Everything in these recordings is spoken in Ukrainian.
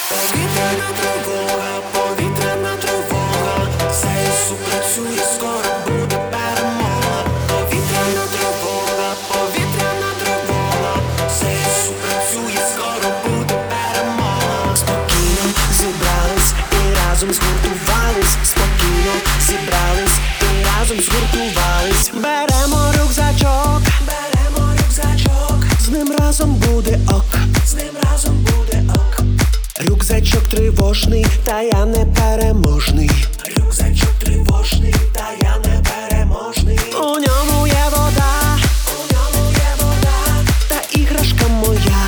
Повітряна тривога, повітряна тривога, ЗСУ працює, скоро буде перемога. Повітряна тривога, повітряна тривога, ЗСУ працює, скоро буде перемога. Спокійно зібрались і разом згуртувались. Спокійно зібрались і разом згуртувались. Беремо рюкзачок, з ним разом буде ок, з ним разом буде ок. Рюкзачок тривожний, та я непереможний. Рюкзачок тривожний, та я непереможний. У ньому є вода, та іграшка моя,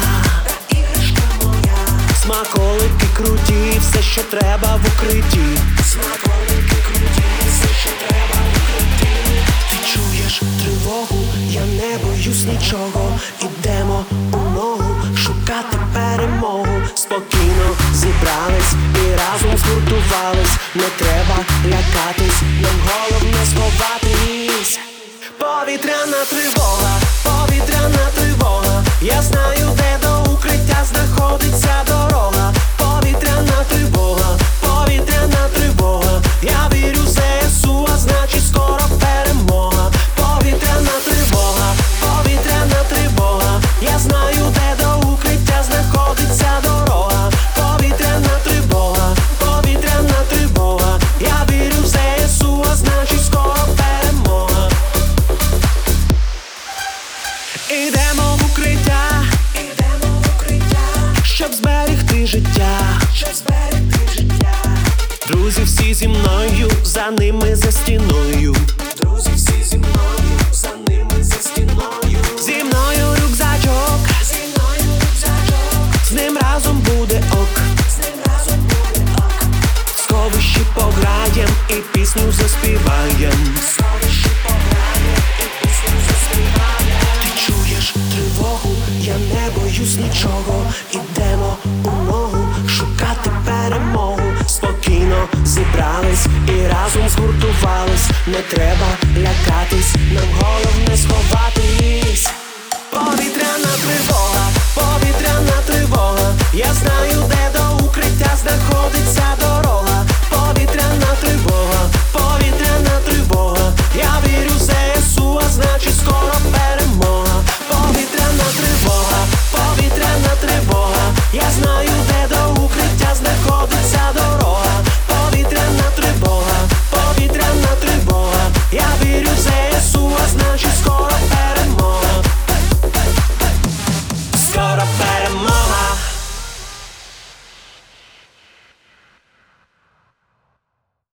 Смаколики круті, все, що треба в укритті. Смаколики круті, все, що треба в укритті. Ти чуєш тривогу, я не боюсь нічого. Ідемо у ногу шукати перемогу. Спокійно зібрались і разом згуртувались. Не треба лякатись, нам головне сховатись. Повітряна тривога, повітряна тривога, я знаю, де до укриття знаходиться дорога. Повітряна тривога, повітряна тривога, я вірю в ЗСУ, а значить скоро перемога. Повітряна тривога, повітряна тривога, я знаю, де до укриття знаходиться дорога. Повітряна тривога, повітряна тривога, я вірю в ЗСУ, а значить скоро перемога. Ідемо в укриття, щоб зберегти життя, Друзі всі зі мною, за ними за стіною. Друзі всі зі мною, за ними за стіною. Зі мною рюкзачок, з ним разом буде ок. В сховищі пограєм і пісню заспіваєм. Ти чуєш тривогу, я не боюсь нічого. Ідемо у ногу шукати перемогу. Спокійно зібрались і разом згуртувались. Не треба лякатись, нам головне сховати.